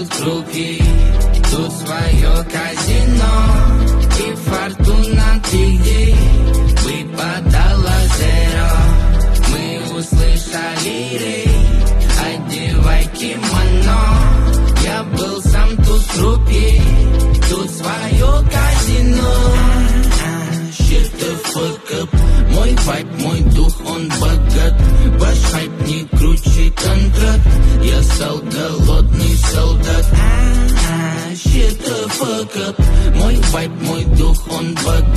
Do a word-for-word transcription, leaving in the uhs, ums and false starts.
тут круги, тут свое казино. И фортуна ты где? Выпадала зеро. Мы услышали рей. Одевай кимоно. Я был сам тут крупье. Тут свое казино. Shit the fuck up. Мой вайб, мой дух, он богат. Ваш хайп не круче контракт. Я стал голодный солдат. Shit the fuck up. Мой вайб, мой дух, он богат.